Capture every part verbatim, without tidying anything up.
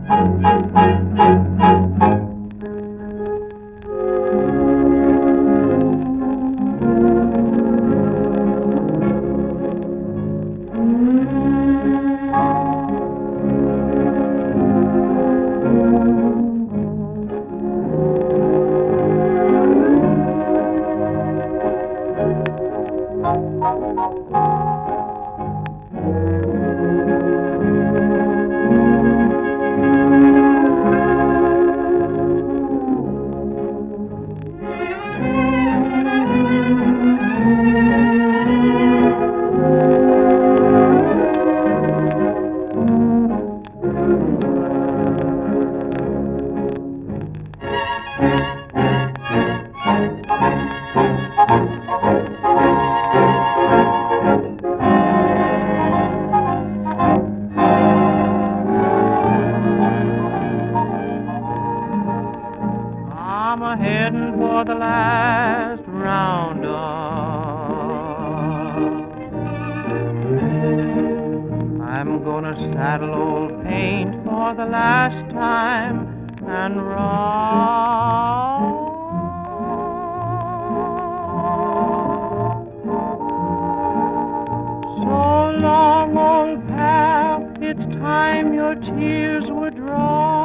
I'm a heading for the last roundup. I'm gonna saddle old Paint for the last time and ride. So long, old pal, it's time your tears were dry.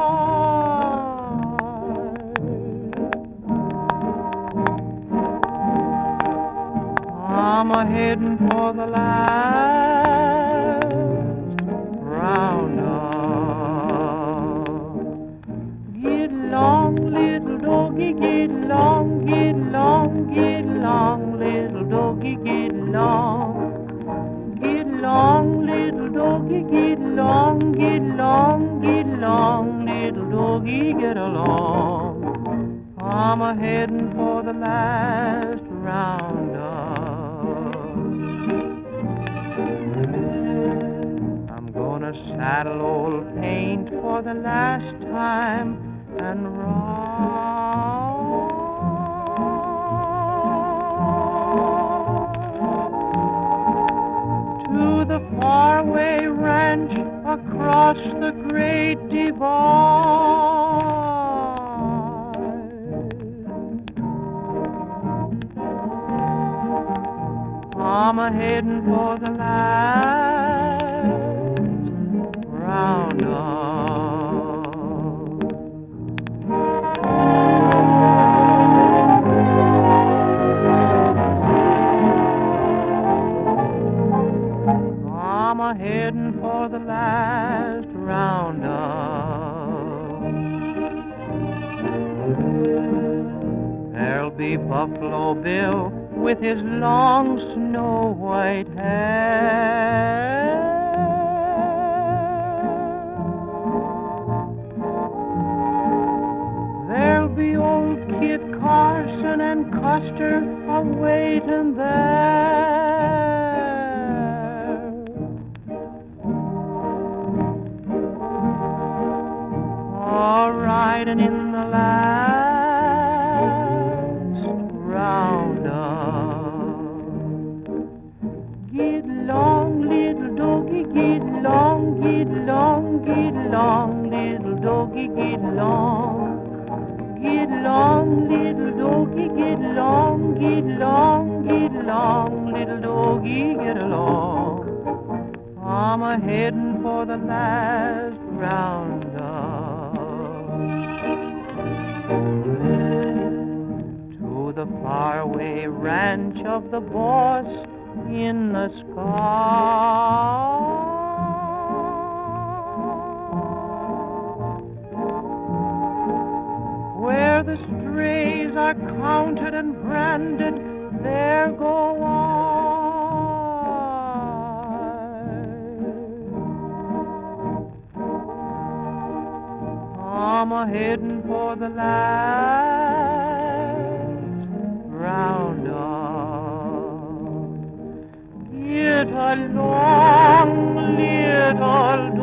I'm a heading for the last roundup. Get long, little doggy, get long, get long, get long, little doggy, get long. Get long, little doggy, get long, get long, get long, little doggy, get along. I'm a heading for the last roundup. I'm gonna saddle old Paint for the last time and ride. To the faraway ranch across the great divide. I'm a heading for the last roundup. I'm a heading for the last roundup. There'll be Buffalo Bill with his long snow white hair. There'll be old Kit Carson and Custer a-waiting there. A-riding in the last roundup. Get long, little doggy, get long, get long, get long, little doggy, get long. Get long, little doggy, get long, get long, get long, little doggy, get along. I'm a heading for the last roundup. To the faraway ranch of the boss in the sky. Where the strays are counted and branded, there go I. I'm a heading for the last roundup. Get along, little